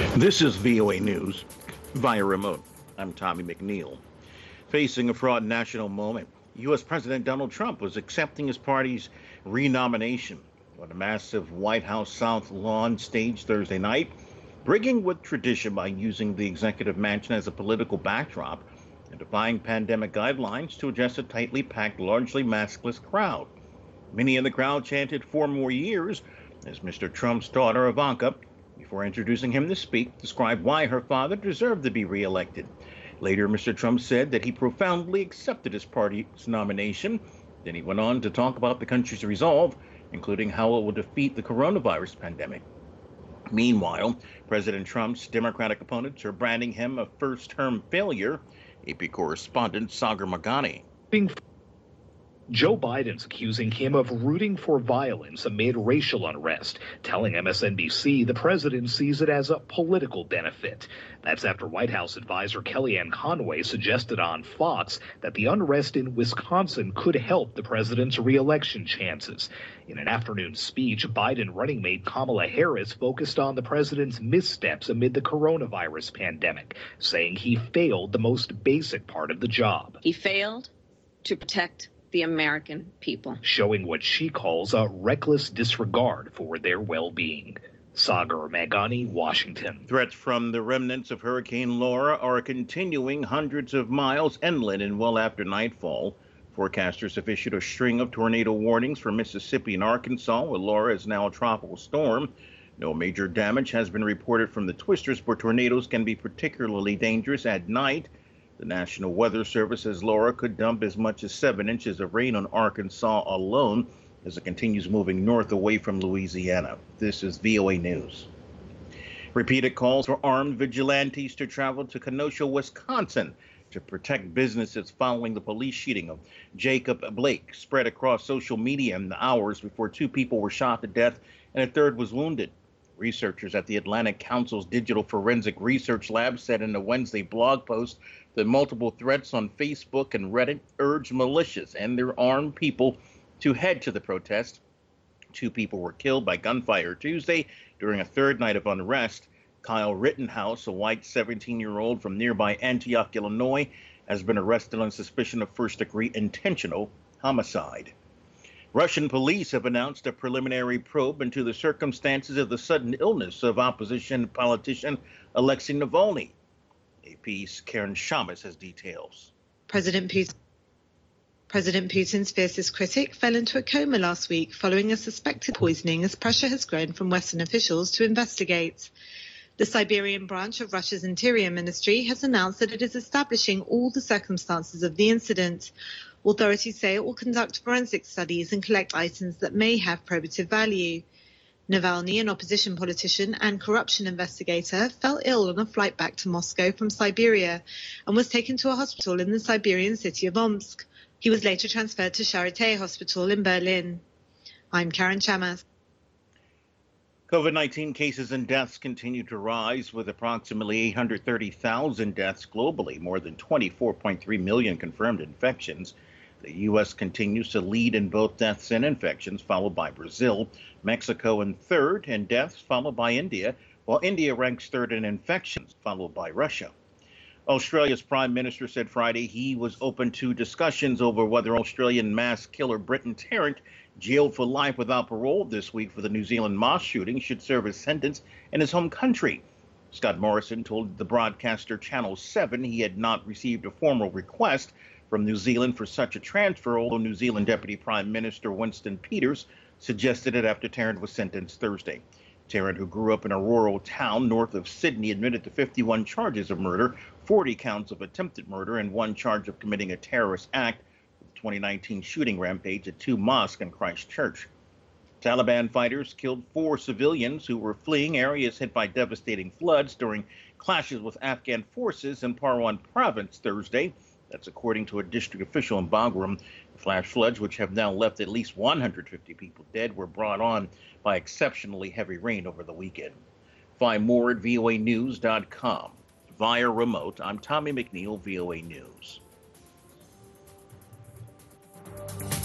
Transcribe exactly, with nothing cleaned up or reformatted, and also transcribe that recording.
This is V O A News via remote. I'm Tommy McNeil. Facing a fraught national moment, U S. President Donald Trump was accepting his party's renomination on a massive White House South Lawn stage Thursday night, breaking with tradition by using the executive mansion as a political backdrop and defying pandemic guidelines to address a tightly packed, largely maskless crowd. Many in the crowd chanted four more years as Mister Trump's daughter, Ivanka, before introducing him to speak, described why her father deserved to be reelected. Later, Mister Trump said that he profoundly accepted his party's nomination. Then he went on to talk about the country's resolve, including how it will defeat the coronavirus pandemic. Meanwhile, President Trump's Democratic opponents are branding him a first-term failure. A P correspondent Sagar Meghani. Joe Biden's accusing him of rooting for violence amid racial unrest, telling M S N B C the president sees it as a political benefit. That's after White House advisor Kellyanne Conway suggested on Fox that the unrest in Wisconsin could help the president's reelection chances. In an afternoon speech, Biden running mate Kamala Harris focused on the president's missteps amid the coronavirus pandemic, saying he failed the most basic part of the job. He failed to protect the American people, showing what she calls a reckless disregard for their well-being. Sagar Meghani, Washington. Threats from the remnants of Hurricane Laura are continuing hundreds of miles inland and well after nightfall. Forecasters have issued a string of tornado warnings for Mississippi and Arkansas, where Laura is now a tropical storm. No major damage has been reported from the twisters, but tornadoes can be particularly dangerous at night. The National Weather Service says Laura could dump as much as seven inches of rain on Arkansas alone as it continues moving north away from Louisiana. This is V O A News. Repeated calls for armed vigilantes to travel to Kenosha, Wisconsin to protect businesses following the police shooting of Jacob Blake spread across social media in the hours before two people were shot to death and a third was wounded. Researchers at the Atlantic Council's Digital Forensic Research Lab said in a Wednesday blog post that multiple threats on Facebook and Reddit urged militias and their armed people to head to the protest. Two people were killed by gunfire Tuesday during a third night of unrest. Kyle Rittenhouse, a white seventeen-year-old from nearby Antioch, Illinois, has been arrested on suspicion of first-degree intentional homicide. Russian police have announced a preliminary probe into the circumstances of the sudden illness of opposition politician Alexei Navalny. A P's Karen Shamas has details. President Putin, President Putin's fiercest critic fell into a coma last week following a suspected poisoning as pressure has grown from Western officials to investigate. The Siberian branch of Russia's Interior Ministry has announced that it is establishing all the circumstances of the incident. Authorities say it will conduct forensic studies and collect items that may have probative value. Navalny, an opposition politician and corruption investigator, fell ill on a flight back to Moscow from Siberia and was taken to a hospital in the Siberian city of Omsk. He was later transferred to Charité Hospital in Berlin. I'm Karen Chamas. COVID nineteen cases and deaths continue to rise, with approximately eight hundred thirty thousand deaths globally, more than twenty-four point three million confirmed infections. The U S continues to lead in both deaths and infections, followed by Brazil, Mexico in third, and deaths, followed by India, while India ranks third in infections, followed by Russia. Australia's Prime Minister said Friday he was open to discussions over whether Australian mass killer Britton Tarrant, jailed for life without parole this week for the New Zealand mosque shooting, should serve his sentence in his home country. Scott Morrison told the broadcaster Channel seven he had not received a formal request from New Zealand for such a transfer, although New Zealand Deputy Prime Minister Winston Peters suggested it after Tarrant was sentenced Thursday. Tarrant, who grew up in a rural town north of Sydney, admitted to fifty-one charges of murder, forty counts of attempted murder, and one charge of committing a terrorist act with the twenty nineteen shooting rampage at two mosques in Christchurch. Taliban fighters killed four civilians who were fleeing areas hit by devastating floods during clashes with Afghan forces in Parwan province Thursday. That's according to a district official in Bagram. The flash floods, which have now left at least one hundred fifty people dead, were brought on by exceptionally heavy rain over the weekend. Find more at V O A news dot com. Via remote, I'm Tommy McNeil, V O A News.